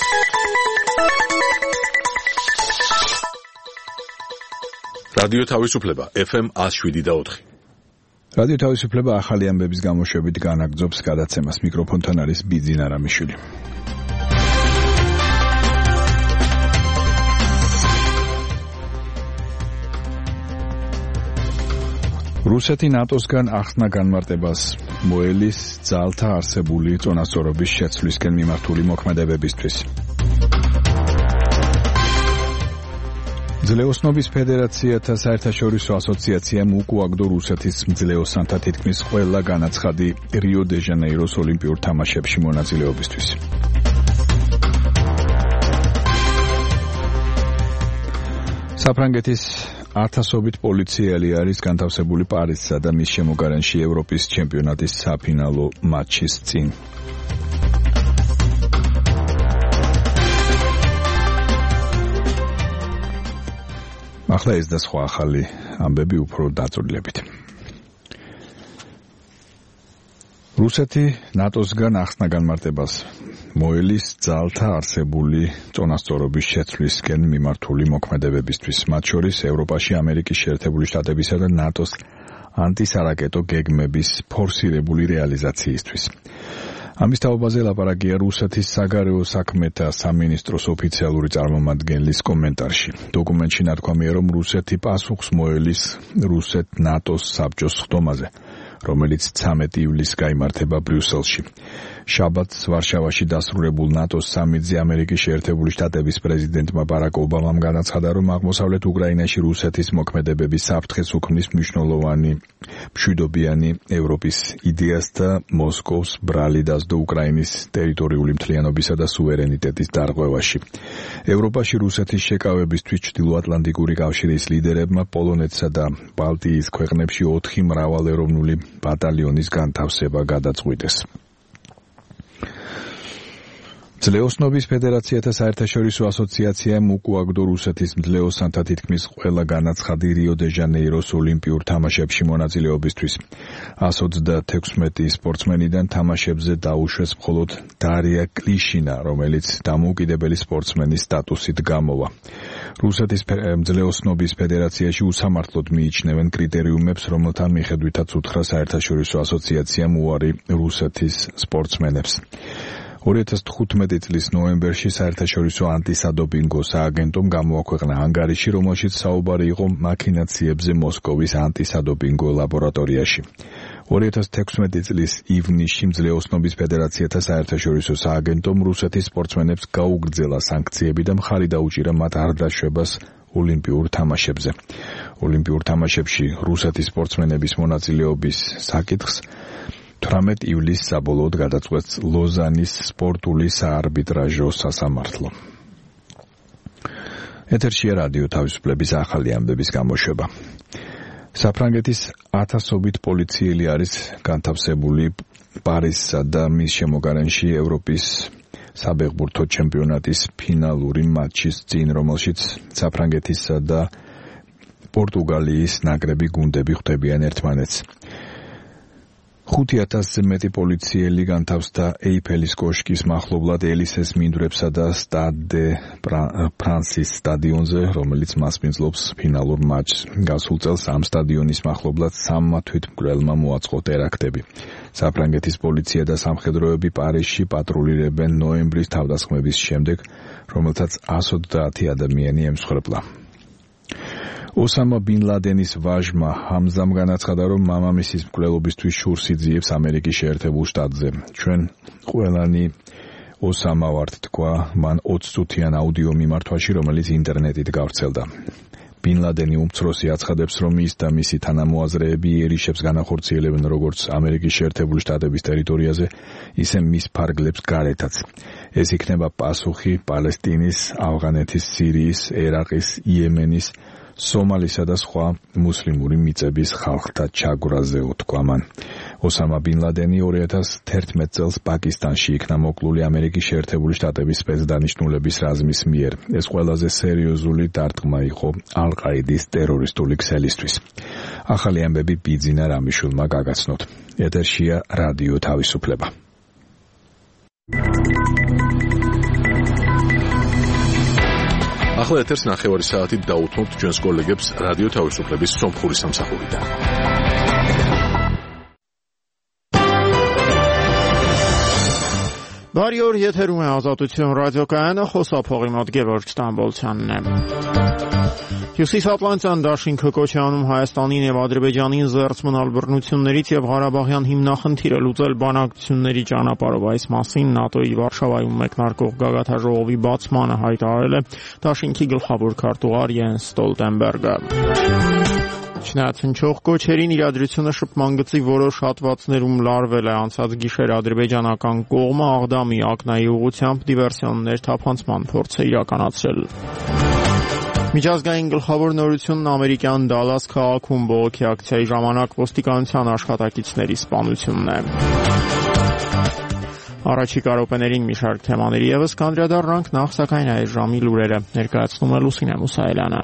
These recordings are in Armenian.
რადიო თავისუფლება FM 107.4. რადიო თავისუფლება ახალი ამბების გამოშვებით განაგრძობს გადაცემას. მიკროფონთან არის ბიძინა რამიშვილი. რუსეთი ნატოსგან ახსნა განმარტებას მოელის ძალთა არსებული წონასწორობის შეცვლისკენ მიმართული მოქმედებებისთვის. მძლეოსნობის ფედერაციათა საერთაშორისო ასოციაციამ უკუაგდო რუსეთის მძლეოსანთა თითქმის ყველა განაცხადი რიო-დე-ჟანეიროს ოლიმპიურ თამაშებში მონაწილეობისთვის. საფრანგეთის ათასობით პოლიციელი არის განთავსებული პარიზსა და მის შემოგარენში ევროპის ჩემპიონატის საფინალო მატჩის წინ. ახლა ეს და სხვა ახალი ამბები უფრო დაწვრილებით. რუსეთი ნატოსგან ახსნა განმარტებას მოელის ძალთა არსებული წონასწორობის შეცვლისკენ მიმართული მოქმედებებისთვის, მათ შორის ევროპაში ამერიკის შეერთებული შტატებისა და ნატოს ანტისარაკეტო გეგმების ფორსირებული რეალიზაციისთვის. ამის თაობაზე ლაპარაკია რუსეთის საგარეო საქმეთა სამინისტროს ოფიციალური წარმომადგენლის კომენტარში. დოკუმენტში ნათქვამია, რომ რუსეთი პასუხს მოელის რუსეთ-ნატოს საბჭოს სხდომაზე, რომელიც 13 ივლისს გაიმართება ბრიუსელში. შაბათს ვარშავაში დასრულებულ ნატოს სამიტზე ამერიკის შეერთებული შტატების პრეზიდენტმა ბარაკ ობამამ განაცხადა, რომ აღმოსავლეთ უკრაინაში რუსეთის მოქმედებები საფრთხეს უქმნის მნიშვნელოვანი მშვიდობიანი ევროპის იდეას და მოსკოვს ბრალი დასდო უკრაინის ტერიტორიული მთლიანობისა და სუვერენიტეტის დარღვევაში. ევროპაში რუსეთის შეკავებისთვის ჩრდილოატლანტიკური კავშირის ლიდერებმა პოლონეთსა და ბალტიის ქვეყნებში 4 მრავალეროვნული ბატალიონის განთავსება გადაწყვიტეს. მძლეოსნობის ფედერაციათა საერთაშორისო ასოციაციამ უკუაგდო რუსეთის მძლეოსანთა თითქმის ყველა განაცხადი რიო-დე-ჟანეიროს ოლიმპიურ თამაშებში მონაწილეობისთვის. 126 სპორტსმენიდან თამაშებზე დაუშვეს მხოლოდ დარია კლიშინა, რომელიც დამოუკიდებელი სპორტსმენის სტატუსით გამოვა. რუსეთის მძლეოსნობის ფედერაციაში უსამართლოდ მიიჩნევენ კრიტერიუმებს, რომელთა მიხედვითაც უთხრა საერთაშორისო ასოციაციამ უარი რუსეთის სპორტსმენებს. 2015 წლის ნოემბერში საერთაშორისო ანტისადოპინგო სააგენტომ გამოაქვეყნა ანგარიში, რომელშიც საუბარი იყო მაქინაციებზე მოსკოვის ანტისადოპინგო ლაბორატორიაში. 2016 წლის ივნისში მძლეოსნობის ფედერაციათა საერთაშორისო სააგენტომ რუსეთის სპორტსმენებს გაუგრძელა სანქციები და მხარი დაუჭირა მათ არ დაშვებას ოლიმპიურ თამაშებზე. ოლიმპიურ თამაშებში რუსეთის სპორტსმენების მონაწილეობის საკითხს 18 ივლისს საბოლოოდ გადაწყვეტს ლოზანის სპორტული საარბიტრაჟო სასამართლო. ეთერშია რადიო თავისუფლების ახალი ამბების გამოშვება. საფრანგეთის ათასობით პოლიციელი არის განთავსებული პარიზსა და მის შემოგარენში ევროპის საბეღბურთო ჩემპიონატის ფინალური მატჩის წინ, რომელშიც საფრანგეთისა და პორტუგალიის ნაკრები გუნდები ხვდებიან ერთმანეთს. 5000-ზე მეტი პოლიციელი განთავსდა ეიფელის კოშკის მახლობლად ელისეს მინდვრებსა და სტად დე ფრანსის სტადიონზე, რომელიც მასპინძლობს ფინალურ მატჩს. გასულ წელს ამ სტადიონის მახლობლად 3 თვითმკვლელმა მოაწყო ტერაქტები. საფრანგეთის პოლიცია და სამხედროები პარიზში პატრულირებენ ნოემბრის თავდასხმების შემდეგ, რომელთაც 130 ადამიანი ემსხვერპლა. ოსამა ბინ ლადენის ვაჟმა ჰამზამ განაცხადა, რომ მამამისის მკვლელობისთვის შურს იძიებს ამერიკის შეერთებულ შტატზე. ჩვენ ყველანი ოსამა ვართ, თქვა მან 20 წუთიან აუდიო მიმართვაში, რომელიც ინტერნეტით გავრცელდა. ბინ ლადენი უმცროსი აცხადებს, რომ ის და მისი თანამოაზრეები იერიშებს განახორციელებენ როგორც ამერიკის შეერთებული შტატების ტერიტორიაზე, ისე მის ფარგლებს გარეთაც. ეს იქნება პასუხი პალესტინის, ავღანეთის, სირიის, ერაყის, იემენის, სომალისა და სხვა მუსლიმური მიწების ხალხთა ჩაგვრაზე, უთქვა მან. ოსამა ბინ ლადენი 2011 წელს პაკისტანში იქნა მოკლული ამერიკის შეერთებული შტატების სპეცდანიშნულების რაზმის მიერ. ეს ყველაზე სერიოზული დარტყმა იყო ალ-ყაიდის ტერორისტული ქსელისთვის. ახალი ამბები ბიძინა რამიშვილმა გაგაცნოთ. ეთერშია რადიო თავისუფლება. ახლა ეთერს ნახევარი საათით დაუთმობთ ჩვენს კოლეგებს რადიო თავისუფლების სომხური სამსახურიდან. Բարի օր, եթերում է Ազատություն ռադիոկայանը, խոսափողի մոտ Գևորգ Ստամբոլցյանն է։ Հյուսիսատլանտյան դաշինքը կոչ է անում Հայաստանին եւ Ադրբեջանին զերծ մնալ բռնություններից եւ Ղարաբաղյան հիմնախնդիրը լուծել բանակցությունների ճանապարհով։ Այս մասին ՆԱՏՕ-ի Վարշավայում մեկնարկող գագաթաժողովի բացմանը հայտարարել է դաշինքի գլխավոր քարտուղար Յենս Ստոլտենբերգը։ Չնայած կոչերին իրադրությունը շփման գծի որոշ հատվածներում լարվել է անցած գիշեր ադրբեջանական կողմը Աղդամի ակնայի ուղղությամբ դիվերսիոններ թափանցման փորձ է իրականացրել։ Միջազգային գլխավոր նորությունն ամերիկյան Դալաս քաղաքում բողոքի ակցիայի ժամանակ ոստիկանության աշխատակիցների սպանությունն է։ Առաջիկա րոպեներին մի շարք թեմաների ևս կանդրադառնանք, նախ սակայն այս ժամի լուրերը ներկայացնում է Լուսինե Մուսայելյանը։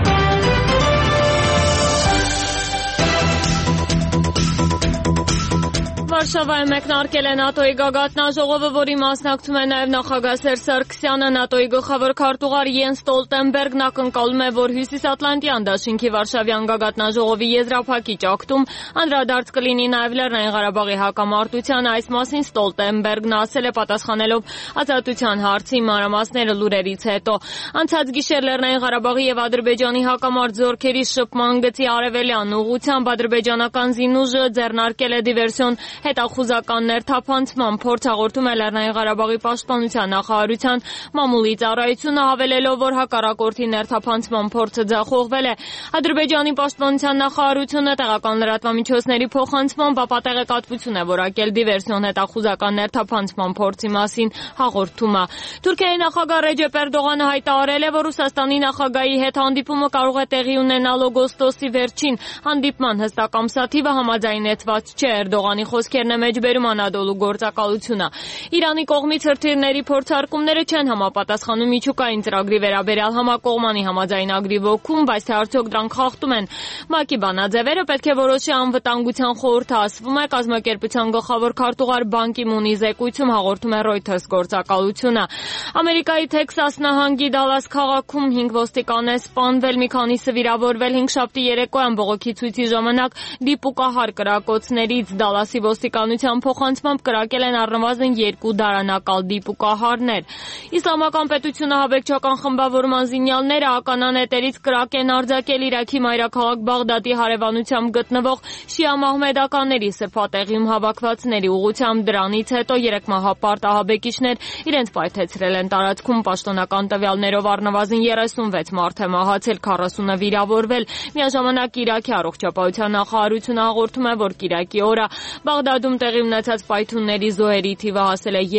Վարշավայում մեկնարկել է ՆԱՏՕ-ի գագաթնաժողովը, որի մասնակցում է նաև նախագահ Սերժ Սարգսյանը։ ՆԱՏՕ-ի գլխավոր քարտուղար Յենս Ստոլտենբերգն ակնկալում է, որ Հյուսիսատլանտյան դաշինքի Վարշավյան գագաթնաժողովի եզրափակիչ ակտում անդրադարձ կլինի նաև Լեռնային Ղարաբաղի հակամարտության։ Այս մասին Ստոլտենբերգն ասել է պատասխանելով ազատության հարցի մանրամասները լուրերից հետո։ Անցած գիշեր Լեռնային Ղարաբաղի եւ Ադրբեջանի հակամարտ զորքերի շփման գծի արևելյան ուղղությամբ ադրբեջանական զինուժը ձեռնարկել է դիվերսիոն հետախուզական ներթափանցման փորձ, հաղորդում է Լեռնային Ղարաբաղի պաշտպանության նախարարության մամուլի ծառայությունը, հավելելով, որ հակառակորդի ներթափանցման փորձը ձախողվել է։ Ադրբեջանի պաշտպանության նախարարությունը տեղական լրատվամիջոցների փոխանցմամբ ապատեղեկատվություն է որակել դիվերսիոն հետախուզական ներթափանցման փորձի մասին հաղորդումը։ Թուրքիայի նախագահ Ռեջեփ Էրդողանը հայտարարել է, որ Ռուսաստանի նախագահի հետ հանդիպումը կարող է տեղի ունենալ օգոստոսի վերջին։ Հանդիպման հստակ ամսաթիվը համաձայնեցված չէ։ Էրդողանի խոսքերն է մեջբերում Անադոլու գործակալությունը։ Իրանի կողմից հրթիռների փորձարկումները չեն համապատասխանում միջուկային ծրագրի վերաբերյալ համակողմանի համաձայնագրի ոգուն, բայց թե արդյոք դրանք խախտում են ՄԱԿ-ի բանաձևերը, պետք է որոշի անվտանգության խորհուրդը, ասվում է կազմակերպության գլխավոր քարտուղար Բան Կի Մունի զեկույցում, հաղորդում է Reuters գործակալությունը։ Ամերիկայի Թեքսաս նահանգի Դալաս քաղաքում 5 ոստիկան է սպանվել, մի քանիսը վիրավորվել։ Հինգշաբթի երեկոյան բողոքի ցույցի ժամանակ դիպուկահար կրակոցներից Դալասի ոստիկանության փոխանցմամբ կրակել են առնվազն 2 դարանակալ դիպուկահարներ։ Իսլամական պետությունը հավեկչական խմբավորման զինյալները ականանետերից կրակ են արձակել Իրաքի մայրաքաղաք Բաղդադի հարևանությամբ գտնվող շիա մահմեդականների սրբատեղիում հավաքվածների ուղղությամբ։ Դրանից հետո 3 մահապարտ ահաբեկիչներ իրենց պայթեցրել են տարածքում։ Պաշտոնական տվյալներով առնվազն 36 մարդ է մահացել, 40-ը վիրավորվել։ Միաժամանակ Իրաքի առողջապահության նախարարությունը հաղորդում է, որ կիրակի օրը Բաղդադում տեղի ունեցած պայթյունների զոհերի թիվը հասել է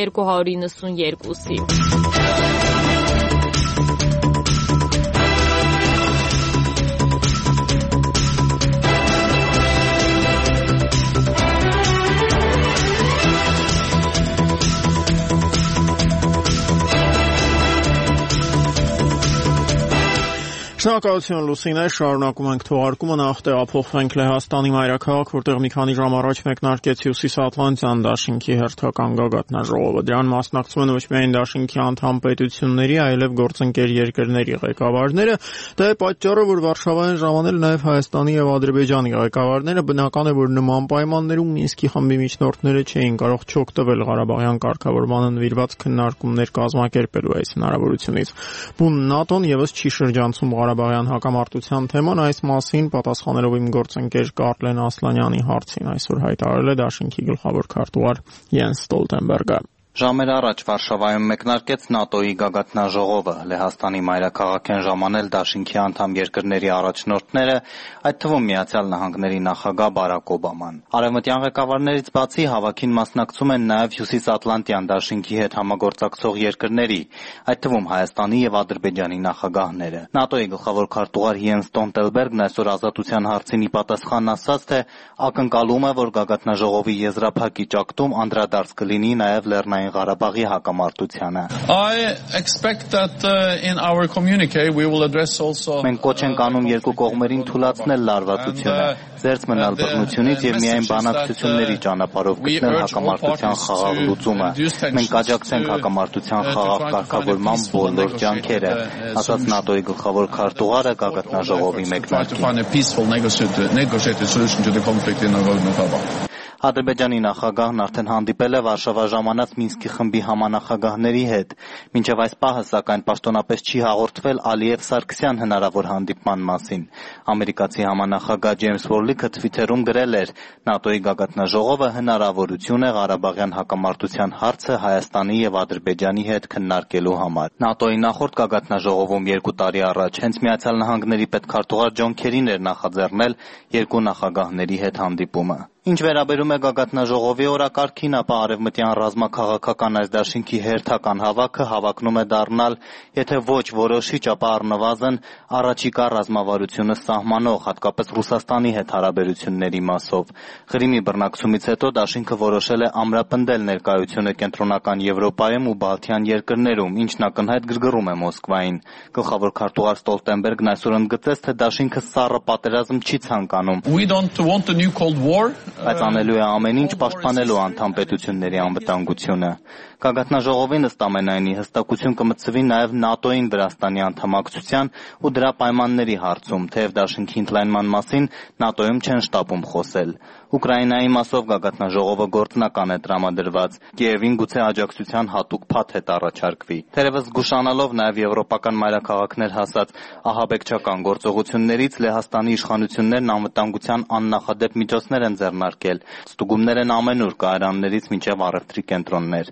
292-ի։ Շնորհակալություն Լուսինե, շարունակում ենք թողարկումը, նախ տեղափոխվենք Լեհաստանի մայրաքաղաք, որտեղ մի քանի ժամ առաջ մեկնարկեց Հյուսիսատլանտյան դաշինքի հերթական գագաթնաժողովը։ Դրան մասնակցում են ոչ միայն դաշինքի անդամ պետությունների, այլև գործընկեր երկրների ղեկավարները։ Դա է պատճառը, որ Վարշավայում ժամանել նաև Հայաստանի եւ Ադրբեջանի ղեկավարները։ Բնական է, որ նման պայմաններում Մինսկի խմբի միջնորդները չէին կարող չօգտվել Ղարաբաղյան կարգավորմանը նվիրված քննարկումներ կազմակերպելու այս հնարավորությունից։ Բուն ՆԱՏՕ-ն եւս չի շրջանցում Ղարաբաղյան հակամարտության թեման, այս մասին պատասխանելով իմ գործընկեր Կարլեն Ասլանյանի հարցին այսօր հայտարարել է դաշինքի գլխավոր քարտուղար Յենս Ստոլտենբերգը։ Ժամեր առաջ Վարշավայում մեկնարկեց ՆԱՏՕ-ի գագաթնաժողովը։ Լեհաստանի մայրաքաղաք են ժամանել դաշինքի անդամ երկրների առաջնորդները, այդ թվում Միացյալ Նահանգների նախագահ Բարակ Օբաման։ Արևմտյան ղեկավարներից բացի հավաքին մասնակցում են նաև Հյուսիսատլանտյան դաշինքի հետ համագործակցող երկրների, այդ թվում Հայաստանի եւ Ադրբեջանի նախագահները։ ՆԱՏՕ-ի գլխավոր քարտուղար Յենս Ստոլտենբերգն այսօր ազատության հարցին ի պատասխան ասաց, թե ակնկալում է, որ գագաթնաժողովի եզրափակիչ ակտում անդրադարձ կլինի նաև Լեռնային Լեռնային Ղարաբաղի հակամարտությանը։ Մենք կոչ ենք անում երկու կողմերին թուլացնել լարվածությունը, զերծ մնալ բռնությունից եւ միայն բանակցությունների ճանապարհով գտնել հակամարտության խաղաղ լուծումը։ Մենք աջակցենք հակամարտության խաղաղ կարգավորման բոլոր ջանքերը, ասաց ՆԱՏՕ-ի գլխավոր քարտուղարը գագաթնաժողովի մեկնարկին։ Ադրբեջանի նախագահն արդեն հանդիպել է Վարշավա ժամանած Մինսկի խմբի համանախագահների հետ։ Մինչև այս պահը, սակայն, պաշտոնապես չի հաղորդվել Ալիև-Սարգսյան հնարավոր հանդիպման մասին։ Ամերիկացի համանախագահ Ջեյմս Վորլիքը Թվիթերում գրել էր. ՆԱՏՕ-ի գագաթնաժողովը հնարավորություն է Ղարաբաղյան հակամարտության հարցը Հայաստանի եւ Ադրբեջանի հետ քննարկելու համար։ ՆԱՏՕ-ի նախորդ գագաթնաժողովում 2 տարի առաջ հենց Միացյալ Նահանգների պետքարտուղար Ջոն Քերին էր նախաձեռնել երկու նախագահների հետ հանդիպումը։ Ինչ վերաբերում է գագաթնաժողովի օրակարգին, ապա արևմտյան ռազմաքաղաքական այս դաշինքի հերթական հավաքը հավակնում է դառնալ, եթե ոչ որոշիչ, ապա առնվազն առաջիկա ռազմավարությունը սահմանող, հատկապես Ռուսաստանի հետ հարաբերությունների մասով։ Ղրիմի բռնակցումից հետո դաշինքը որոշել է ամրապնդել ներկայությունը կենտրոնական Եվրոպայում ու Բալթյան երկրներում, ինչն ակնհայտ գրգռում է Մոսկվային։ Գլխավոր քարտուղար Ստոլտենբերգն այսօր ընդգծեց, թե դաշինքը սառը պատերազմ չի ցանկանում։ Բայց անելու է ամեն ինչ պաշտպանելու անդամ պետությունների անվտանգությունը։ Գագաթնաժողովին ըստ ամենայնի հստակություն կմտցվի նաև ՆԱՏՕ-ին Վրաստանի անդամակցության ու դրա պայմանների հարցում, թեև դաշինքի ընդլայնման մասին ՆԱՏՕ-ում չեն շտապում խոսել։ Ուկրաինայի մասով գագաթնաժողովը գործնական է տրամադրված, Կիևին գուցե աջակցության հատուկ փաթեթ առաջարկվի։ Թերևս զգուշանալով նաև եվրոպական մայրաքաղաքներ հասած ահաբեկչական գործողություններից Լեհաստանի իշխանություններն անվտանգության աննախադեպ միջոցներ են ձեռնարկել, ստուգումներ են ամենուր կայարաններից մինչև առևտրի կենտրոններ։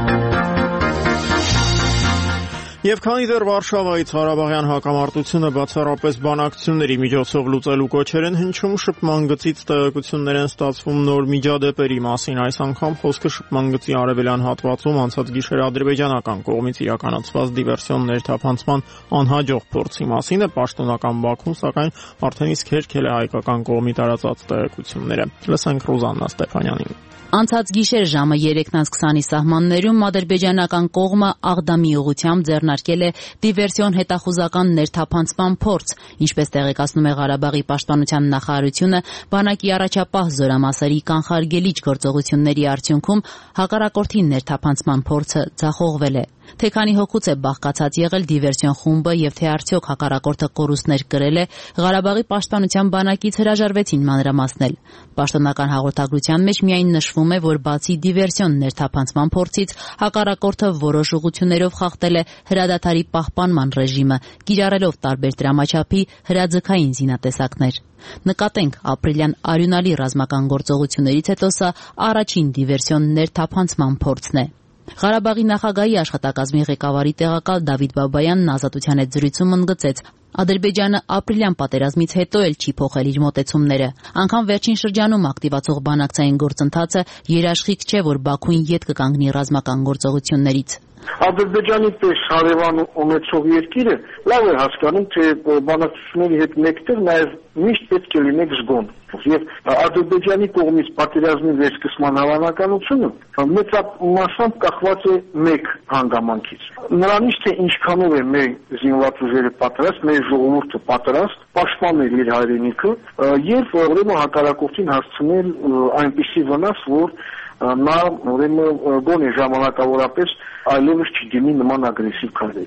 Եվ քանի դեռ Վարշավայից Ղարաբաղյան հակամարտությունը բացառապես բանակցությունների միջոցով լուծելու կոչեր են հնչում, շփման գծից տեղեկություններ են ստացվում նոր միջադեպերի մասին։ Այս անգամ խոսքը շփման գծի արևելյան հատվածում անցած գիշեր ադրբեջանական կողմից իրականացված դիվերսիոն ներթափանցման անհաջող փորձի մասին է։ Պաշտոնական Բաքուն, սակայն, արդեն իսկ հերքել է հայկական կողմի տարածած տեղեկությունները։ Լսենք Ռուզաննա Ստեփանյանին։ Անցած գիշեր ժամը 3:20-ի սահմաններում ադրբեջանական կողմը Աղդամի ուղղությամբ ձեռնարկել է դիվերսիոն հետախուզական ներթափանցման փորձ, ինչպես տեղեկացնում է Ղարաբաղի պաշտպանության նախարարությունը, բանակի առաջապահ զորամասերի կանխարգելիչ գործողությունների արդյունքում հակառակորդի ներթափանցման փորձը ձախողվել է։ Թե քանի հոգուց է բաղկացած եղել դիվերսիոն խումբը եւ թե արդյոք հակառակորդը կորուստներ կրել է, Ղարաբաղի պաշտպանության բանակից հրաժարվեցին մանրամասնել։ Պաշտոնական հաղորդագրության մեջ միայն նշվում է, որ բացի դիվերսիոն ներթափանցման փորձից, հակառակորդը որոշ ուղղություններով խախտել է հրադադարի պահպանման ռեժիմը, կիրառելով տարբեր դրամաչափի հրաձգային զինատեսակներ։ Նկատենք, ապրիլյան արյունալի ռազմական գործողություններից հետո սա առաջին դիվերսիոն ներթափանցման փորձն է։ Ղարաբաղի նախագահի աշխատակազմի ղեկավարի տեղակալ Դավիթ Բաբայանն Ազատության հետ զրույցում ընդգծեց. Ադրբեջանը ապրիլյան պատերազմից հետո էլ չի փոխել իր մոտեցումները։ Անգամ վերջին շրջանում ակտիվացող բանակցային գործընթացը երաշխիք չէ, որ Բաքուն ետ կկանգնի ռազմական գործողություններից։ Ադրբեջանի պես հարևան ունեցող երկիրը լավ է հասկանում, թե բանակցությունների հետ մեկտեղ նաև միշտ պետք է լինեք զգոն։ Եվ Ադրբեջանի կողմից պատերազմի վերսկսման հավանականությունը մեծամասամբ կախված է մեկ հանգամանքից։ Նրանից, թե ինչքանով է մեր զինված ուժերը պատրաստ, մեր ժողովուրդը պատրաստ պաշտպանել իր հայրենիքը եւ ուրեմն հակառակորդին հասցնել այնպիսի վնաս, որ նա ուրեմն գոնե ժամանակավորապես այլևս չդիմի նման ագրեսիվ քայլերի։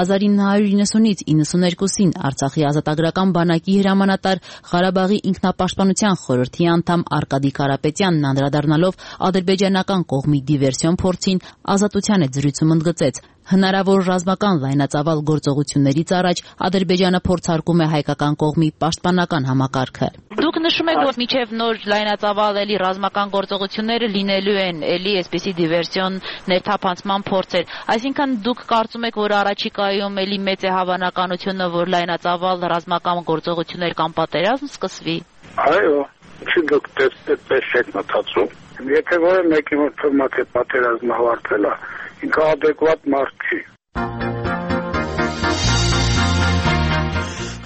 1990-ից 92-ին Արցախի ազատագրական բանակի հրամանատար Ղարաբաղի ինքնապաշտպանության խորհրդի անդամ Արկադի Կարապետյանն անդրադառնալով ադրբեջանական կողմի դիվերսիոն փորձին Ազատության հետ զրույցում ընդգծեց. հնարավոր ռազմական լայնածավալ գործողություններից առաջ Ադրբեջանը փորձարկում է հայկական կողմի պաշտպանական համակարգը։ Դուք նշում եք, որ մինչև նոր լայնածավալ էլի ռազմական գործողությունները լինելու են էլի այսպիսի դիվերսիոն ներթափանցման փորձեր։ Այսինքն դուք կարծում եք, որ առաջիկայում էլի մեծ է հավանականությունը, որ լայնածավալ ռազմական գործողություններ կամ պատերազմ սկսվի։ Այո, չի դուք դες եք մտածում։ Եթե որը մեկի մոտ թվում է, թե պատերազմը ավարտվել է, ինքը adekvat մարդ չի։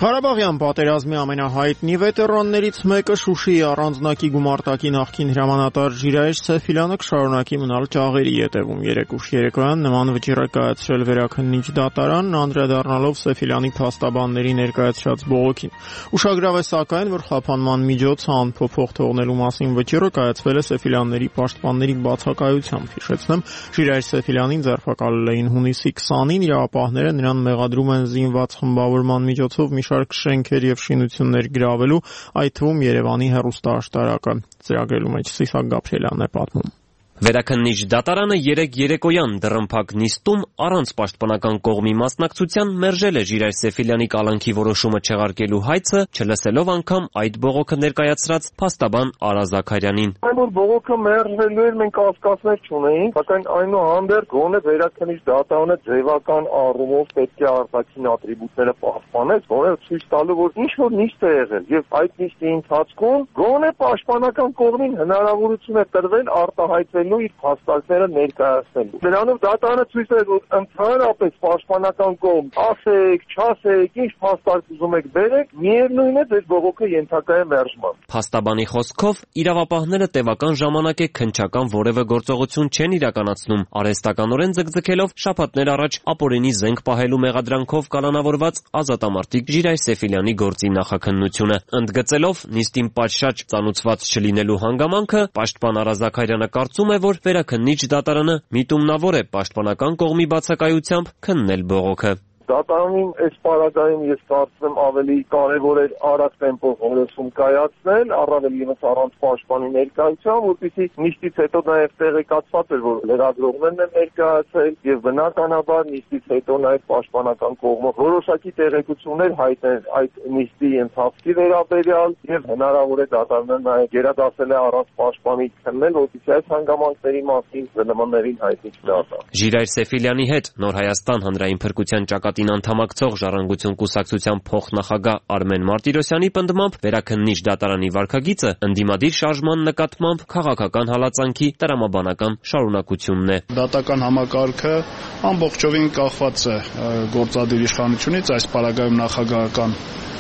Ղարաբաղյան պատերազմի ամենահայտնի վետերաններից մեկը Շուշիի առանձնակի գումարտակի նախկին հրամանատար Ժիրայր Սեֆիլյանը կշարունակի մնալ ճաղերի ետևում։ Երեկ ուշ երեկոյան նման վճիռ է կայացրել վերաքննիչ դատարանն, անդրադառնալով Սեֆիլյանի փաստաբանների ներկայացրած բողոքին։ Ուշագրավ է սակայն, որ խափանման միջոցը անփոփոխ թողնելու մասին վճիռը կայացվել է Սեֆիլյանների պաշտպանների բացակայությամբ։ Հիշեցնեմ, Ժիրայր Սեֆիլյանին ձերբակալել էին հունիսի 20-ին, իրավապահները նրան մեղադրում են զինված խմբավորման միջոցով մի շարք շենքեր եւ շինություններ գրավելու, այդ թվում Երևանի հեռուստաաշտարակը ծրագրելու մեջ Սիսակ Գաբրիելյանն է պատմում։ Վերաքննիչ դատարանը երեկ երեկոյան դռնփակ նիստում առանց պաշտպանական կողմի մասնակցության մերժել է Ժիրայր Սեֆիլյանի կալանքի որոշումը չեղարկելու հայցը, չլսելով անգամ այդ բողոքը ներկայացրած փաստաբան Արա Զաքարյանին։ Որ բողոքը մերժվելու էր, մենք կասկածներ չունեինք, սակայն այնուհանդերձ գոնե վերաքննիչ դատարանը ձևական առումով պետք է արտաքին ատրիբուտները պահպանեց, որը ցույց տալու, որ ինչ որ նիստ է եղել եւ այդ նիստի ընթացքում գոնե պաշտպանական կողմին հնարավորություն է տրվել արտահայտվել իր փաստարկները ներկայացնելու։ Դրանով դատարանը ցույց է, որ ընդհանրապես պաշտպանական կողմ ասեք, չասեք, ինչ փաստարկ ուզում եք բերեք, միևնույն է ձեր բողոքը ենթակա է մերժման։ Փաստաբանի խոսքով իրավապահները տևական ժամանակ է քննչական որևէ գործողություն չեն իրականացնում, արհեստականորեն ձգձգելով շաբաթներ առաջ ապօրինի զենք պահելու մեղադրանքով կալանավորված ազատամարտիկ Ժիրայր Սեֆիլյանի գործի նախաքննությունը։ Ընդգծելով նիստին պատշաճ ծանուցված չլինելու հանգամանքը, պաշտպան Արա Զաքարյանը կարծում է, որ վերաքննիչ դատարանը միտումնավոր է պաշտպանական կողմի բացակայությամբ քննել բողոքը։ Դատարանին այս պարագայում ես կարծում ավելի կարևոր էր արագ տեմպով որոշում կայացնել, առավել ևս առանց պաշտպանի ներկայության, որպեսզի նիստից հետո նաև տեղեկացված էր, որ լրագրողներն են ներկայացել եւ բնականաբար նիստից հետո նաև պաշտպանական կողմը որոշակի տեղեկություններ հայտնել այդ նիստի ընթացքի վերաբերյալ եւ հնարավոր է դատարանը նաև գերադասել է առանց պաշտպանի քննել, որպեսզի այս հանգամանքների մասին զննումներին հայտնի չդառնա։ Ժիրայր Սեֆիլյանի հետ Նոր Հայաստան հանրային փրկության ճակատին անդամակցող Ժառանգություն կուսակցության փոխնախագահ Արմեն Մարտիրոսյանի պնդմամբ վերաքննիչ դատարանի վարքագիծը ընդդիմադիր շարժման նկատմամբ քաղաքական հալածանքի տրամաբանական շարունակությունն է։ Դատական համակարգը ամբողջովին կախված է գործադիր իշխանությունից, այս պարագայում նախագահական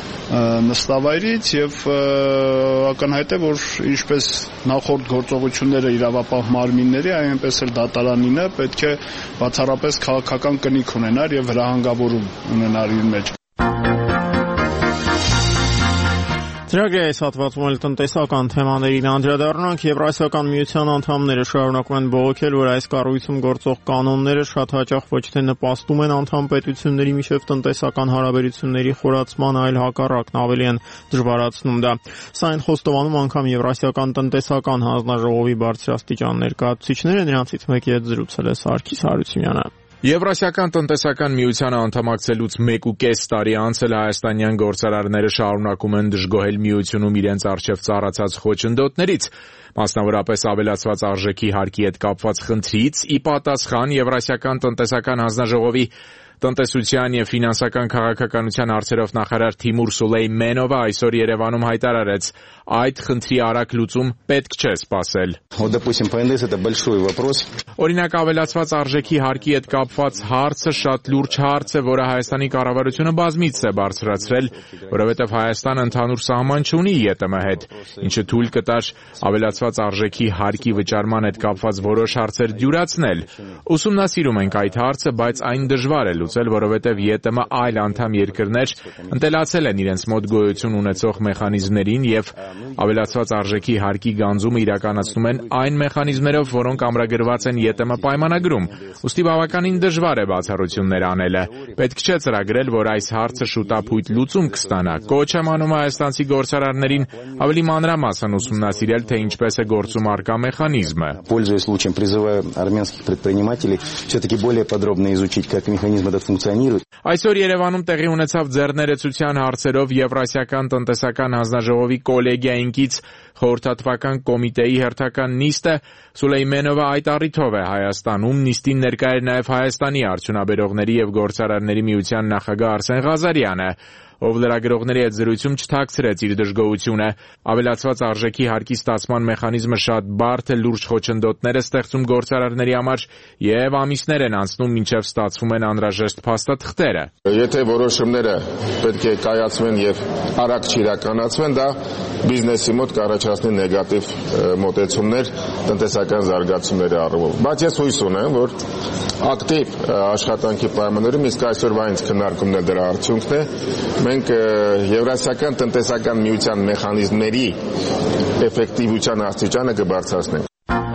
նստավայրից եւ ակնհայտ է, որ ինչպես նախորդ գործողությունները իրավապահ մարմինների, այնպես էլ դատարանինը պետք է բացառապես քաղաքական կնիք ունենար եւ վրահանգավորում ունենար իր մեջ։ Ծրագրի այս հատվածում էլ տնտեսական թեմաներին անդրադառնանք։ Եվրասիական միության անդամները շարունակում են բողոքել, որ այս կառույցում գործող կանոնները շատ հաճախ ոչ թե նպաստում են անդամ պետությունների միջև տնտեսական հարաբերությունների խորացման, այլ հակառակն ավելի են դժվարացնում դա։ Սա այն խոստովանում անգամ Եվրասիական տնտեսական հանձնաժողովի բարձրաստիճան ներկայացուցիչները, նրանցից մեկի հետ զրուցել է Սարգիս Հարությունյանը։ Եվրասիական տնտեսական միությանը անդամակցելուց 1.5 տարի անց էլ հայաստանյան գործարարները շարունակում են դժգոհել միությունում իրենց առջև ծառացած խոչընդոտներից, մասնավորապես ավելացված արժեքի հարկի հետ կապված խնդրից, ի պատասխան Եվրասիական տնտեսական հանձնաժողովի տնտեսության եւ ֆինանսական քաղաքականության հարցերով նախարար Թիմուր Սուլեյմենովը այսօր Երևանում հայտարարեց, այդ խնդրի արագ լուծում պետք չէ սպասել։ Օրինակ ավելացված արժեքի հարկի հետ կապված հարցը շատ լուրջ հարց է, որը Հայաստանի կառավարությունը բազմիցս է բարձրացրել, որովհետև Հայաստանը ընդհանուր սահման չունի ԵՏՄ հետ, ինչը թույլ կտար ավելացված արժեքի հարկի վճարման հետ կապված որոշ հարցեր դյուրացնել։ Ուսումնասիրում ենք այդ հարցը, բայց այն դժվար է լուծել, որովհետև ԵՏՄ այլ անդամ երկրներ ընտելացել են իրենց մոտ գոյություն ունեցող մեխանիզմներին եւ ավելացված արժեքի հարկի գանձումը իրականացնում են այն մեխանիզմներով, որոնք ամրագրված են ԵՏՄ պայմանագրում։ Ուստի բավականին դժվար է բացառություններ անելը։ Պետք չէ ծրագրել, որ այս հարցը շուտապույտ լուծում կստանա։ Կոչ եմ անում հայաստանցի գործարարներին ավելի մանրամասն ուսումնասիրել, թե ինչպես է գործում առկա մեխանիզմը։ Пользуясь случаем, призываю армянских предпринимателей все-таки более подробно изучить, как механизм этот функционирует. Այսօր Երևանում տեղի ունեցավ ձեռներեցության հարցերով Եվրասիական տնտեսական հանձնաժողովի կոլեգիայինքից խորհրդատվական կոմիտեի հերթական նիստը։ Սուլեյմենովը այդ առիթով է Հայաստանում, նիստին ներկա էր նաև Հայաստանի արդյունաբերողների եւ գործարարների միության նախագահ Արսեն Ղազարյանը։ ով լրագրողների հետ զրույցում չթաքցրեց իր դժգոհությունը։ Ավելացված արժեքի հարկի ստացման մեխանիզմը շատ բարդ, լուրջ խոչընդոտներ է ստեղծում գործարարների համար եւ ամիսներ են անցնում, մինչեւ ստացվում են անհրաժեշտ փաստաթղթերը։ Եթե որոշումները պետք է կայացվեն եւ արագ չիրականացվեն, դա բիզնեսի մոտ կառաջացնի նեգատիվ մոտեցումներ տնտեսական զարգացումների առումով։ Բայց ես հույս ունեմ, որ ակտիվ աշխատանքի պայմաններում իսկ այսօրվա ինձ քննարկումն է դրա արդյունքն է։ Մենք Եվրասիական տնտեսական միության մեխանիզմների էֆեկտիվության աստիճանը կբարձրացնենք։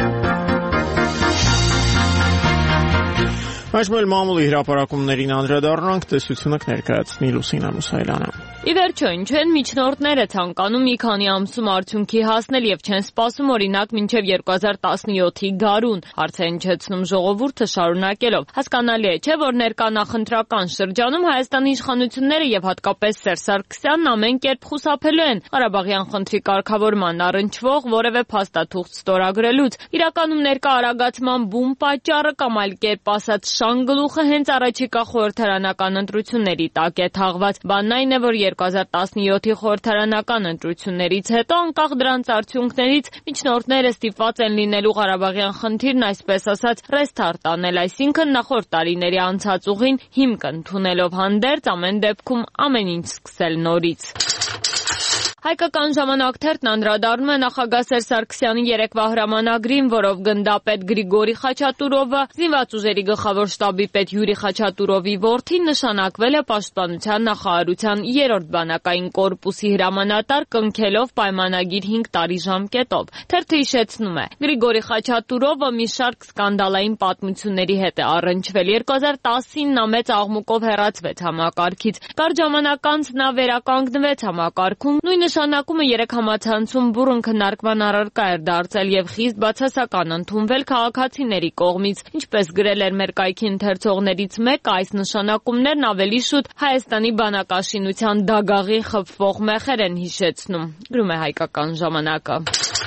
Այժմ մամուլի հրապարակումներին անդրադառնանք, տեսությունը կներկայացնի Լուսինե Մուսայելյանը։ Ի վերջո, ինչ են միջնորդները ցանկանում մի քանի ամսում արդյունքի հասնել եւ չեն սպասում օրինակ մինչեւ 2017-ի գարուն, հարց է հնչեցնում ժողովուրդը շարունակելով։ Հասկանալի է, չէ՞, որ ներկա նախընտրական շրջանում Հայաստանի իշխանությունները եւ հատկապես Սերժ Սարգսյանն ամեն կերպ խուսափելու են Ղարաբաղյան խնդրի կարգավորման առնչվող որևէ փաստաթուղթ ստորագրելուց։ Իրականում ներկա արագացման բուն պատճառը կամ այլ կերպ ասած շանգլուխը հենց առաջիկա խորհրդարանական ընտրությունների տակ է թաղված։ Բանն այն է, որ 2017-ի խորհրդարանական ընտրություններից հետո անկախ դրանց արդյունքներից միջնորդները ստիպված են լինելու Ղարաբաղյան խնդիրն այսպես ասած ռեստարտ անել, այսինքն նախորդ տարիների անցած ուղին հիմք ընդունելով հանդերձ ամեն դեպքում ամեն ինչ սկսել նորից։ Հայկական ժամանակ թերթն անդրադառնում է նախագահ Սերժ Սարգսյանի երեկվա հրամանագրին, որով գնդապետ Գրիգորի Խաչատուրովը, զինված ուժերի գլխավոր շտաբի պետ Յուրի Խաչատուրովի որդին նշանակվել է Պաշտպանության նախարարության 3-րդ բանակային կորպուսի հրամանատար, կնքելով պայմանագիր 5 տարի ժամկետով։ Թերթը հիշեցնում է. Գրիգորի Խաչատուրովը մի շարք սկանդալային պատմությունների հետ է առնչվել։ 2010-ին նա մեծ աղմուկով հեռացվեց համակարգից։ Կարճ ժամանակ անց նա վերականգնվեց համակարգում, նույն նշանակումը 3 համացանցում բուռն քննարկման առարկա էր դարձել եւ խիստ բացասական ընդունվել քաղաքացիների կողմից։ Ինչպես գրել էր մեր կայքի ընթերցողներից մեկը, այս նշանակումներն ավելի շուտ Հայաստանի բանակաշինության դագաղի խփվող մեխեր են հիշեցնում, գրում է Հայկական ժամանակը։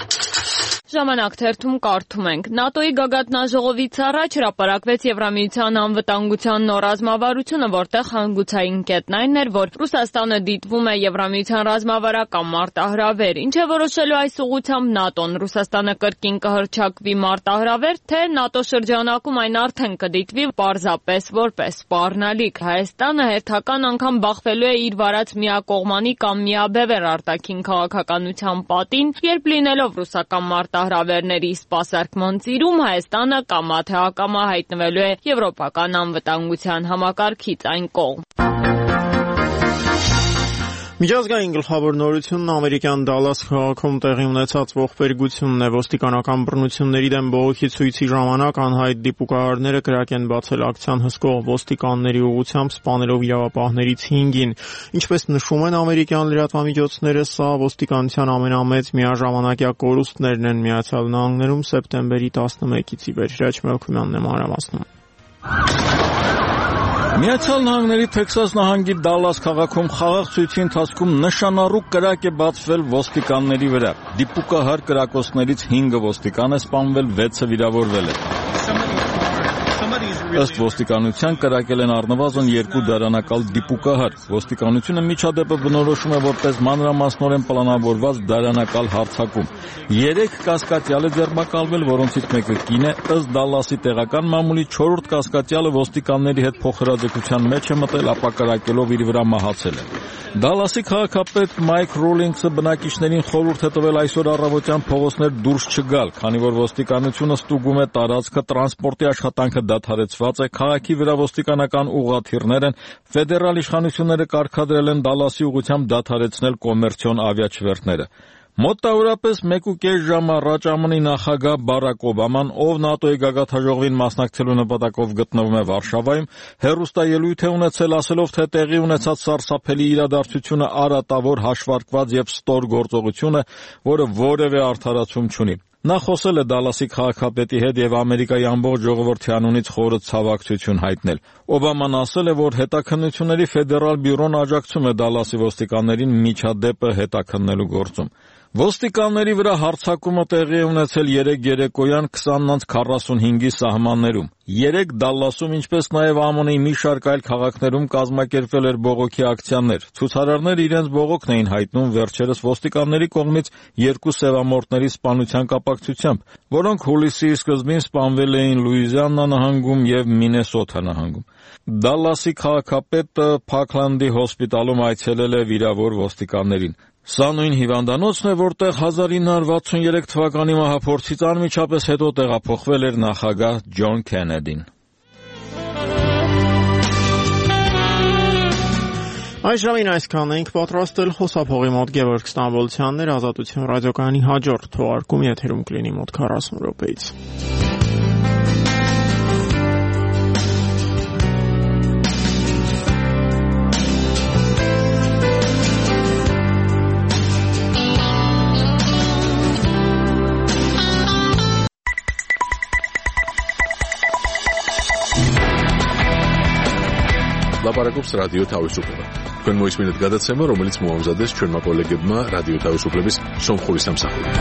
Ժամանակ թերթում կարդում ենք. ՆԱՏՕ-ի գագաթնաժողովից առաջ հրապարակվեց Եվրամիության անվտանգության նոր ռազմավարությունը, որտեղ հանգուցային կետն այն էր, որ Ռուսաստանը դիտվում է Եվրամիության ռազմավարական մարտահրավեր։ Ինչ է որոշելու այս ուղղությամբ ՆԱՏՕ-ն, Ռուսաստանը կրկին կհռչակվի մարտահրավեր, թե ՆԱՏՕ շրջանակում այն արդեն կդիտվի պարզապես որպես սպառնալիք։ Հայաստանը հերթական անգամ բախվելու է իր վարած միակողմանի կամ միաբևեռ արտաքին քաղաքականության պատին, երբ լինելով ռուսական մարտահրավերների սպասարկման ծիրում Հայաստանը կամա թե ակամա հայտնվելու է եվրոպական անվտանգության համակարգից այն կողմ։ Միջազգային գլխավոր նորությունն ամերիկյան Դալլաս քաղաքում տեղի ունեցած ողբերգությունն է։ Ոստիկանական բռնությունների դեմ բողոքի ցույցի ժամանակ անհայտ դիպուկահարները կրակ են բացել ակցիան հսկող ոստիկանների ուղղությամբ, սպանելով իրավապահներից 5-ին։ Ինչպես նշում են ամերիկյան լրատվամիջոցները, սա ոստիկանության ամենամեծ միաժամանակյա կորուստներն են Միացյալ Նահանգներում սեպտեմբերի 11-ից ի վեր։ Հրաչ Մելքումյանն է մանրամասնում։ Միացյալ Նահանգների Թեքսաս նահանգի Դալլաս քաղաքում խաղաղ ցույցի ընթացքում նշանառու կրակ է բացվել ոստիկանների վրա։ Դիպուկահար կրակոցներից 5 ոստիկան է սպանվել, 6-ը վիրավորվել է։ Ըստ ոստիկանության կրակել են առնվազն 2 դարանակալ դիպուկահար։ Ոստիկանությունը միջադեպը բնորոշում է որպես մանրամասնորեն պլանավորված դարանակալ հարձակում։ 3 կասկածյալ է ձերբակալվել, որոնցից մեկը կին է, ըստ Դալլասի տեղական մամուլի 4-րդ կասկածյալը ոստիկանների հետ փոխհրաձգության մեջ է մտել, ապա կրակելով իր վրա մահացել է։ Դալլասի քաղաքապետ Մայք Ռոլինգսը բնակիչներին խորհուրդ է տվել այսօր առավոտյան փողոցներ դուրս չգալ, քանի որ ոստիկանությունը ստուգում է տարածքը, տրանսպորտի աշխատանքը դադարեցված է, քաղաքի վրա ոստիկանական ուղղաթիռներ են, ֆեդերալ իշխանությունները կարգադրել են Դալլասի ուղղությամբ դադարեցնել կոմերցիոն ավիաչվերթները։ Մոտավորապես 1.5 ժամ առաջ ԱՄՆ-ի նախագահ Բարակ Օբաման, ով ՆԱՏՕ-ի գագաթնաժողովին մասնակցելու նպատակով գտնվում է Վարշավայում, հեռուստաելույթ է ունեցել, ասելով, թե տեղի ունեցած սարսափելի իրադարձությունը արատավոր, հաշվարկված եւ ստոր գործողություն է, որը որևէ արդարացում չունի։ Նա խոսել է Դալլասի քաղաքապետի հետ եւ Ամերիկայի ամբողջ ժողովրդի անունից խորը ցավակցություն հայտնել։ Օբաման ասել է, որ հետաքննությունների ֆեդերալ բյուրոն աջակցում է Դալլասի ոստիկաններին միջադեպը հետաքննելու գործում։ Ոստիկանների վրա հարձակումը տեղի է ունեցել 3 երեկոյան 20:45-ի սահմաններում։ 3 Դալլասում, ինչպես նաև ԱՄՆ-ի մի շարք այլ քաղաքներում կազմակերպվել էր բողոքի ակցիաներ։ Ցուցարարները իրենց բողոքն էին հայտնում վերջերս ոստիկանների կողմից 2 սևամորթների սպանության կապակցությամբ, որոնք հուլիսի սկզբին սպանվել էին Լուիզիանա նահանգում եւ Մինեսոթա նահանգում։ Դալլասի քաղաքապետը Փաքլանդի հոսպիտալում այցելել է վիրավոր ոստիկաններին։ Սա նույն հիվանդանոցն է, որտեղ 1963 թվականի մահափորձից անմիջապես հետո տեղափոխվել էր նախագահ Ջոն Քենեդին։ Այս ժամին այսքան ենք պատրաստել խոսափողի մոտ Գևորգ Ստամբոլցյաններ Ազատություն ռադիոկայանի հաջորդ թողարկում եթերում կլինի մոտ 40 րոպեից։ ლაპარაკობს რადიო თავისუფლება. თქვენ მოისმინეთ გადაცემა, რომელიც მოამზადეს ჩვენმა კოლეგებმა რადიო თავისუფლების სომხური სამსახურით.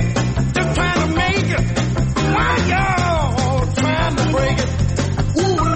Ooh,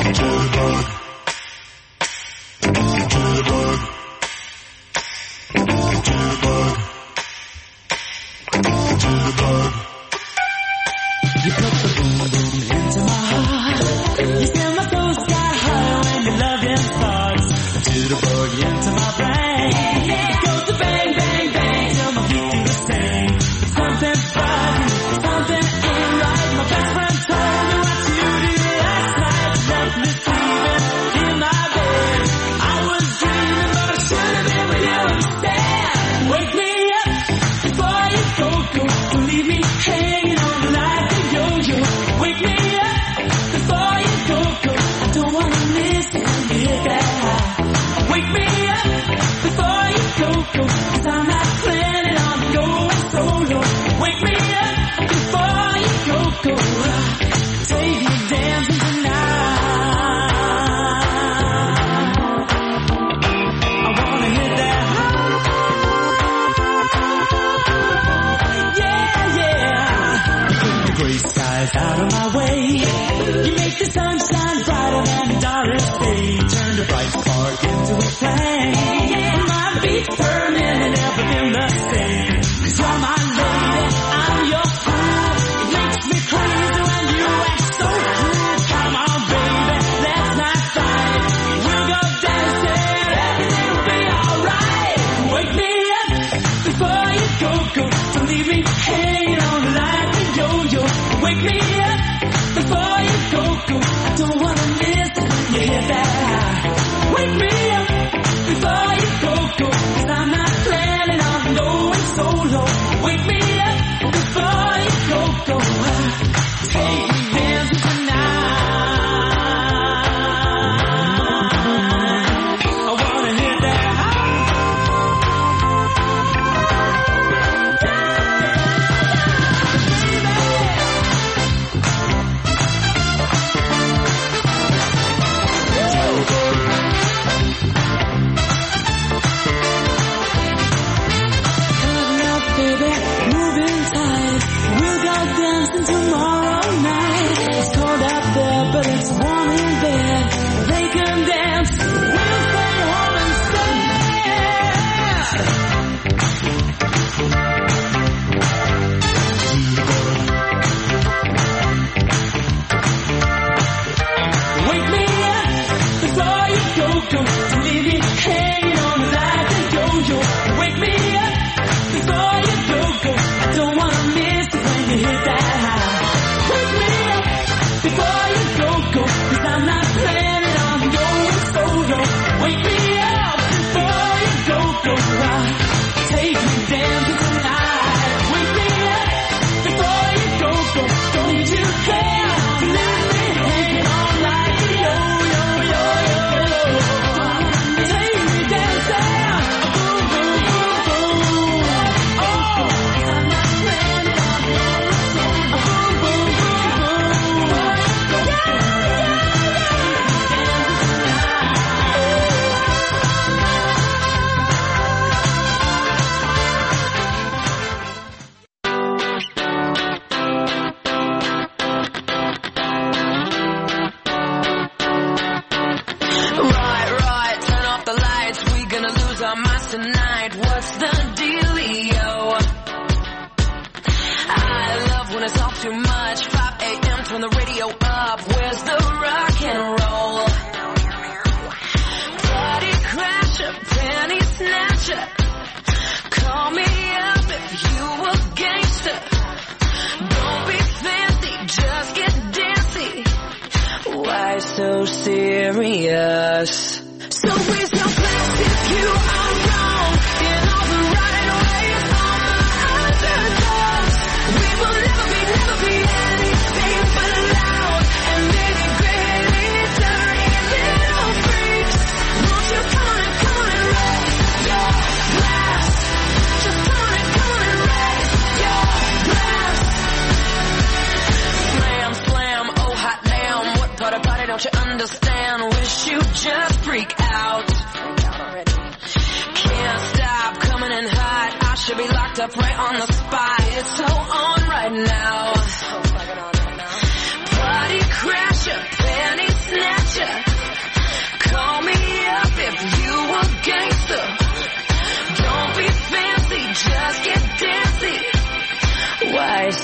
Party crasher, penny snatcher.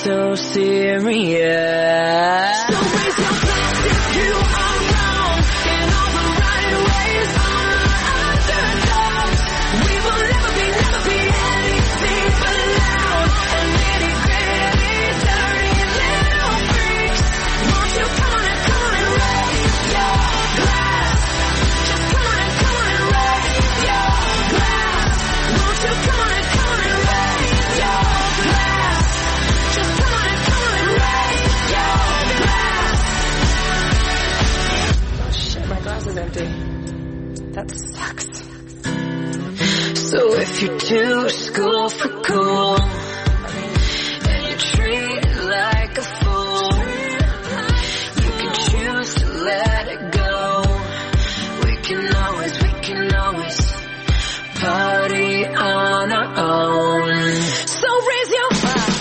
so serious. So raise your glass if you are wrong in all the right ways. On the underdog, we will never be anything but loud and nitty gritty, dirty little freaks. Won't you come on and raise your glass? Just come on and raise your glass. Won't you come on and raise your glass? Just come on and raise your glass. Oh shit, my glass is empty. That sucks. So if you're too school for cool and you treat it like a fool, you can choose to let it go. We can always party on our own. So raise your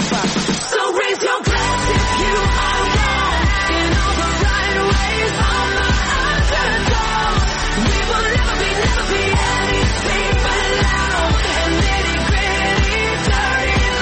glass if you are wrong in all the right ways. On the underdog, we will never be anything but loud and nitty gritty, dirty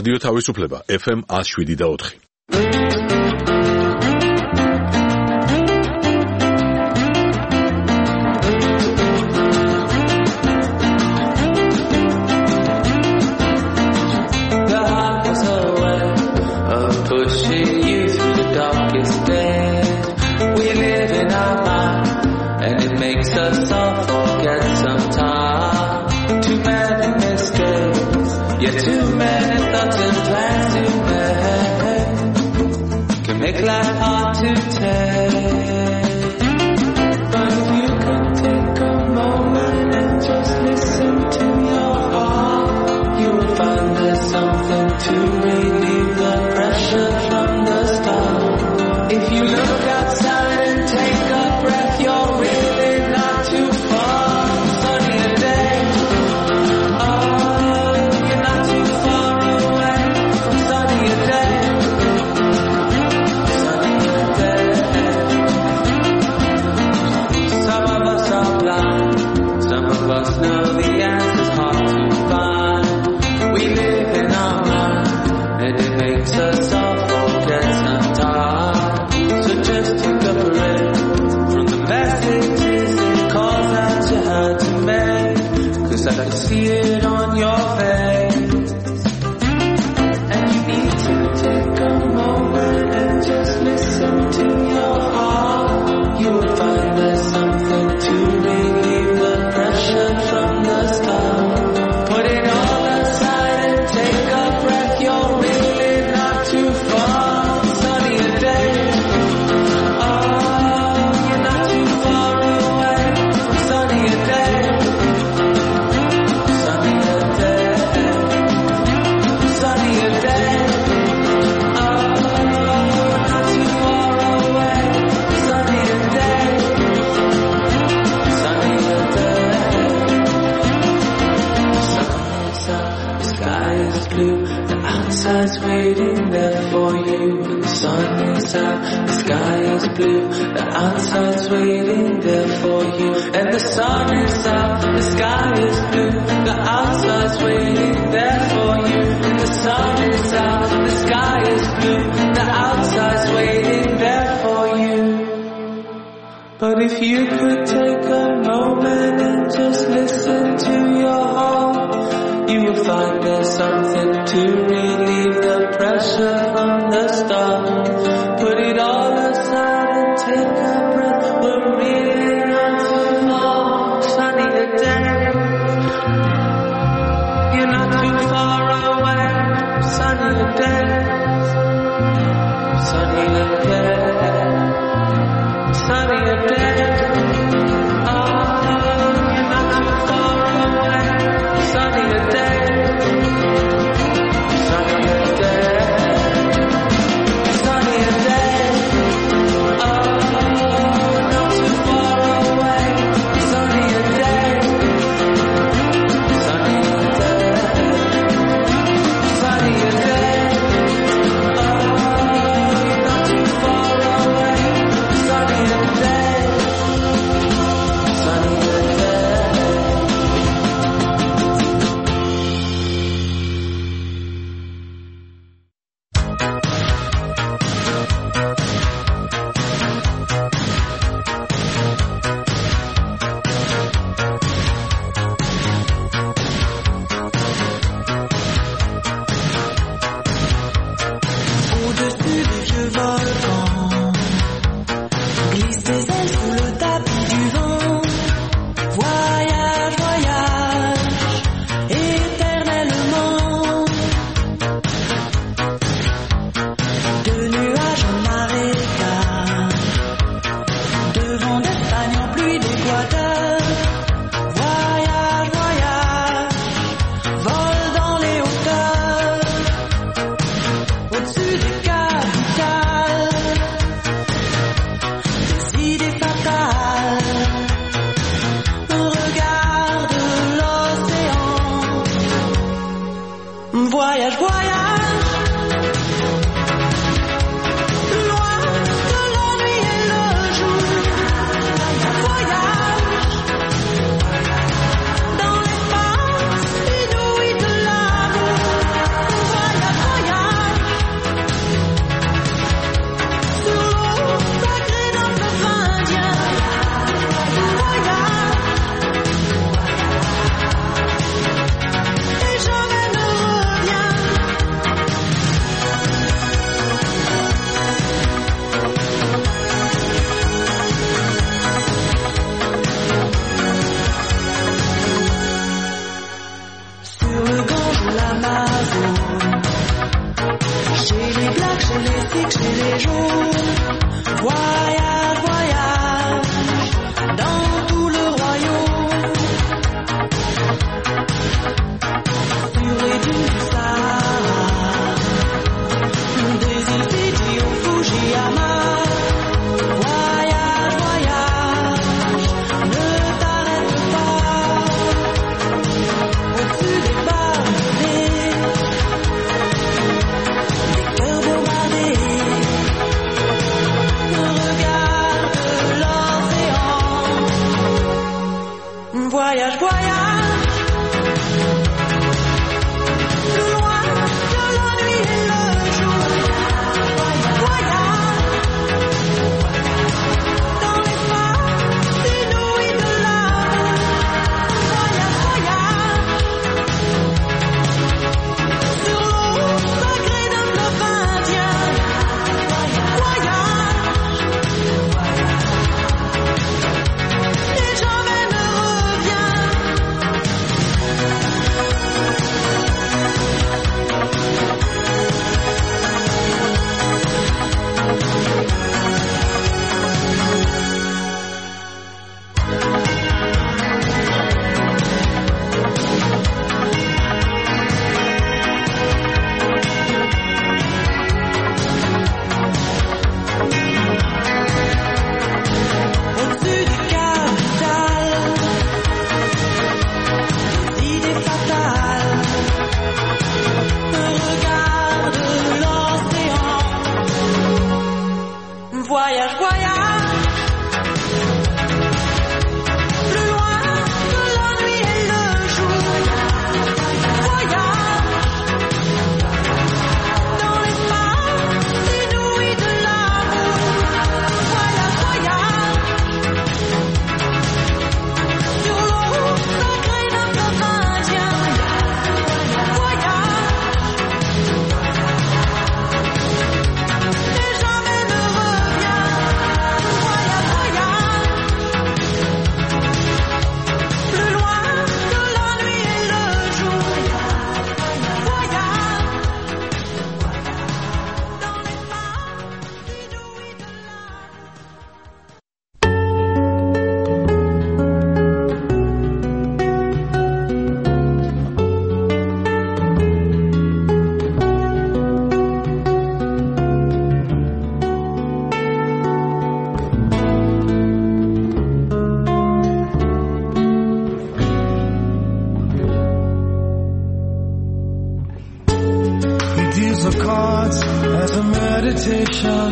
რადიო თავისუფლება FM 107.4. Make life hard to take. But if you could take a moment and just listen to your heart, you will find there's something to relieve the pressure from the start. If you look outside and take a breath, you're really not too far. Sunny day. Oh, you're not too far away. Sunny day. Know the answer's hard to find. We live in our mind, and it makes us all forget sometimes. So just take a breath from the messages and calls that you had to make. 'Cause I can see it on your face. And you need to take a moment and just listen to your heart. You will find there's something to relieve the pressure from the start. Put it all aside and take a breath. You're really not too far. Sunny day. Oh, you're not too far away. Sunny day. Sunny day. Sunny day. Oh, not too far away. Sunny day. Sunny day. The sky is blue, the outside's waiting there for you. And the sun is out, the sky is blue, the outside's waiting there for you. And the sun is out, the sky is blue, the outside's waiting there for you. And the sun is out, the sky is blue, the outside's waiting there for you. But if you could take a moment and just listen to your heart, you will find there's something to relieve the pressure from the start. Put it all aside and take a breath. We're really not too far. Sunny day. You're not too far away. Sunny day. Sunny day. Sunny day. Oh, you're not too far away. Sunny day. Sunny day. Sunny day. Oh, not too far away. Sunny day. Sunny day. Sunny day. Oh, not too far away. Sunny day. Sunny day. Au-dessus du vieux volcan, glisse tes ailes sous le tapis du vent. Voyage, voyage, éternellement. De nuages en marécage, de vent d'Espagne en pluie d'Équateur. Voyage, voyage, vole dans les hauteurs. Au-dessus des capitales, que je l'ai fixé les jours. Voyage, voyage, dans tout le royaume. Purée du Sahara, des îles Fidji au Fujiyama. Voyage, voyage, ne t'arrête pas. Au-dessus des palmiers, des cœurs bombardés. Regarde l'océan. Voyage, voyage, plus loin que la nuit et le jour. Voyage, dans les phares inouïs de l'amour. Voyage, voyage, sur l'eau sacrée d'un fleuve indien. Voyage, et jamais ne reviens. Au-dessus du capital, des idées fatales. Regarde l'océan. Voyage, voyage, plus loin que la nuit et le jour. Voyage, dans l'espace inouï de l'amour. Voyage, voyage, sur l'eau sacrée d'un fleuve indien. Voyage, et jamais ne reviens. Voyage, voyage, plus loin que la nuit et le jour. Voyage, dans l'espace inouï de He deals the cards as a meditation,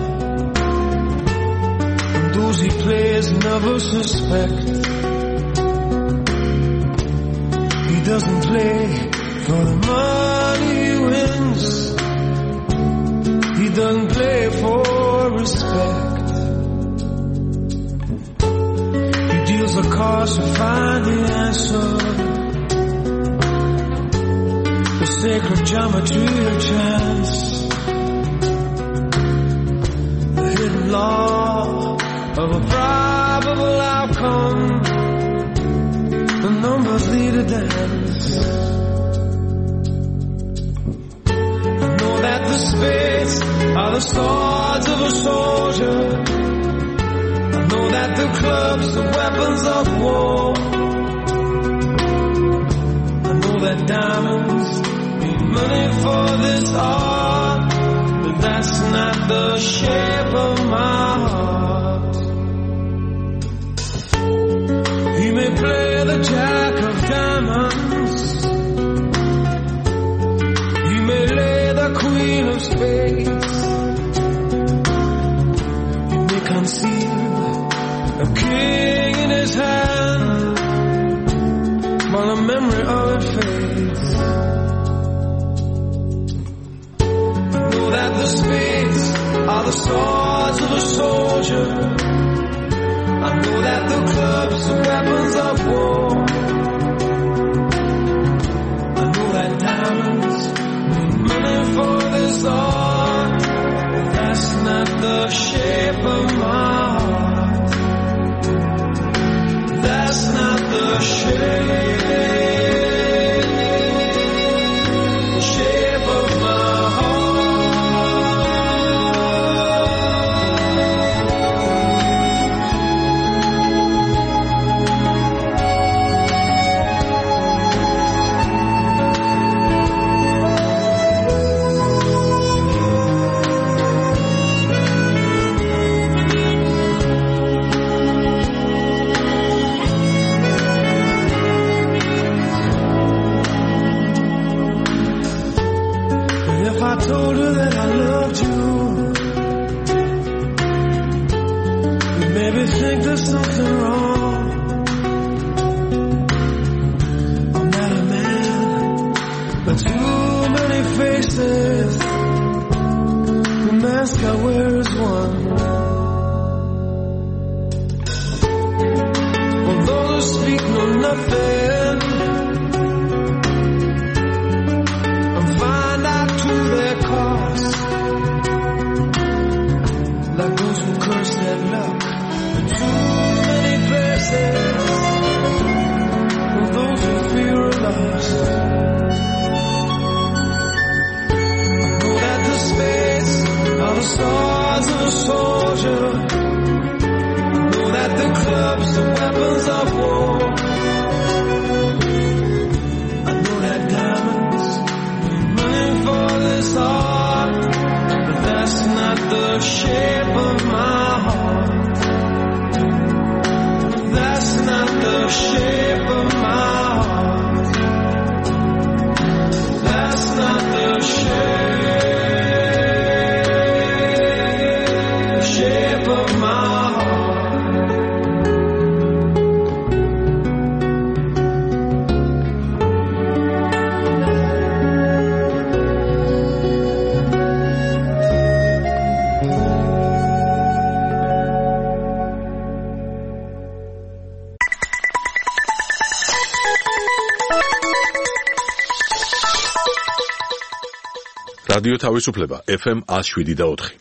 and those he plays never suspect. He doesn't play for the money he wins. He doesn't play for respect. He deals the cards to find the answer. The sacred geometry of chance, the hidden law of a probable outcome. The numbers lead a dance. I know that the spades are the swords of a soldier. I know that the clubs are weapons of war. I know that diamonds money for this art, but that's not the shape of my heart. He may play the jack of diamonds, he may lay the queen of spades, he may conceal a king in his hand, while the memory of it fades. That the spades are the swords of a soldier. I know that the clubs are weapons of war. I know that diamonds need money for this art, but that's not the shape of my heart. That's not the shape of my heart. ask her where is one. For those who speak know nothing and find out to their cost, like those who curse their luck in too many places, for those who fear a loss. Are the swords of a soldier. Know that the clubs are weapons of war. I know that diamonds running for this heart, but that's not the shape of my heart. That's not the shape of my heart. That's not the shape of my რადიო თავისუფლება FM 107.4.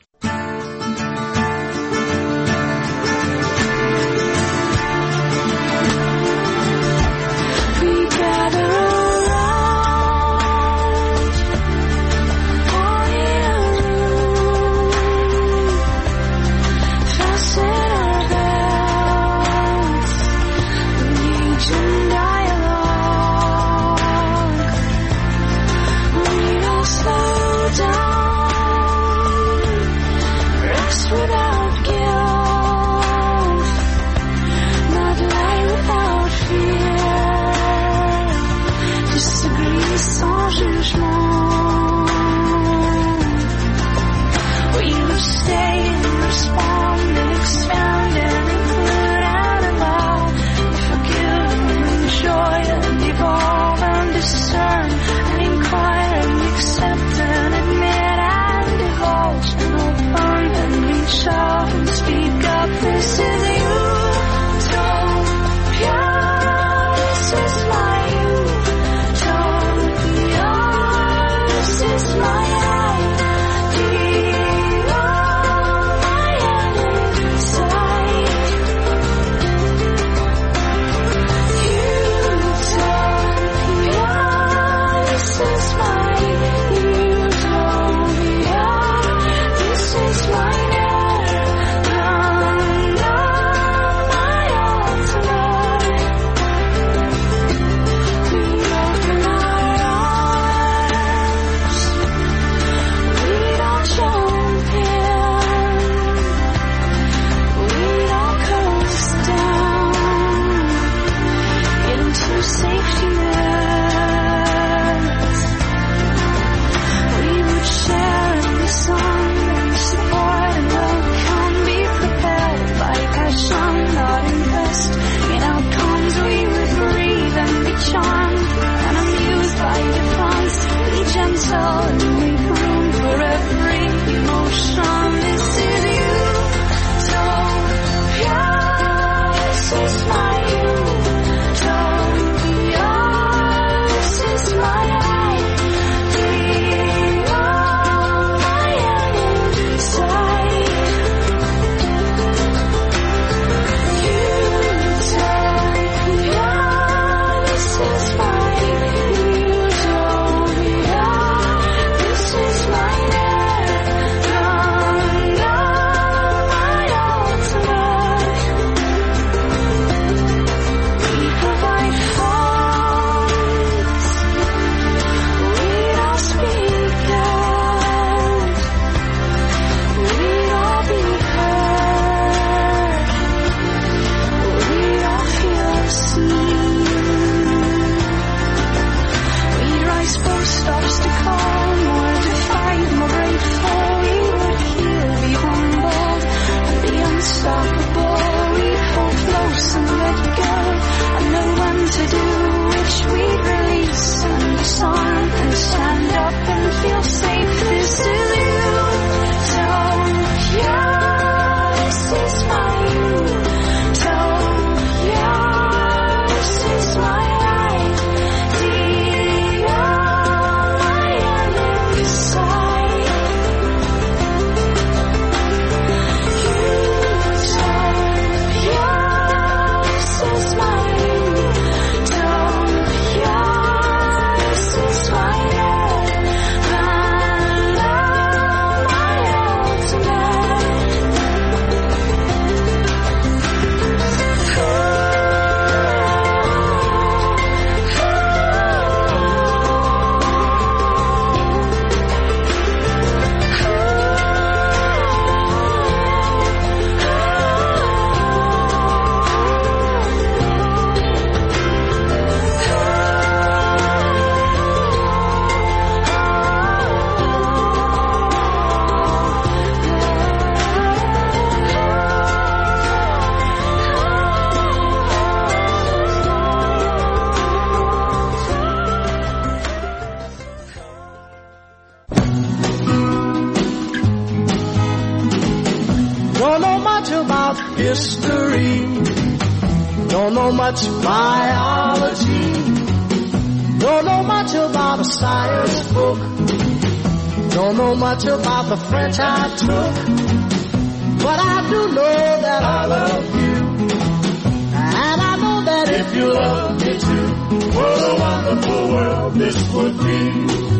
much about history. Don't know much biology. Don't know much about a science book. Don't know much about the French I took. But I do know that I love you. And I know that if you love me too, what a wonderful world this would be.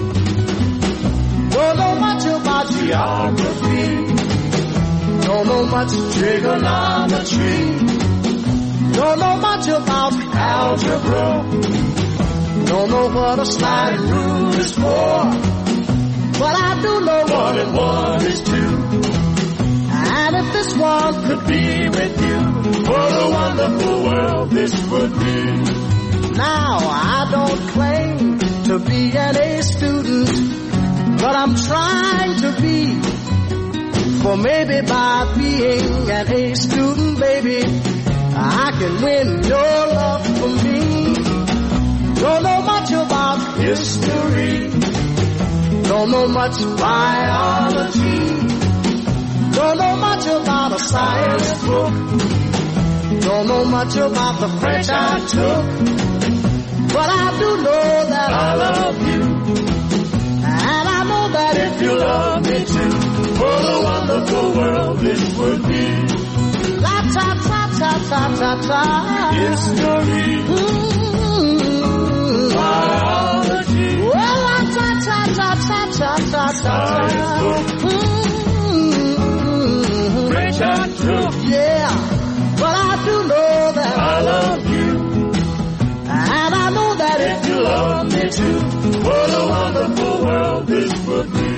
Don't know much about geography. Don't know much trigonometry. Don't know much about algebra. Don't know what a sliding rule is for. But I do know 1 and 1 is 2. And if this one could be with you, what a wonderful world this would be. Now I don't claim to be an A student, but I'm trying to be. For maybe by being an A student, baby, I can win your love for me. Don't know much about history. Don't know much biology. Don't know much about a science book. Don't know much about the French I took. But I do know that I love you. And I know that if you love me too, what a wonderful world this would be. La ta ta ta ta ta ta. History. Biology. Well, la ta ta ta ta ta ta ta. French I took. Yeah, but I do know that I love you. And I know that if you love me too, what a wonderful world this would be.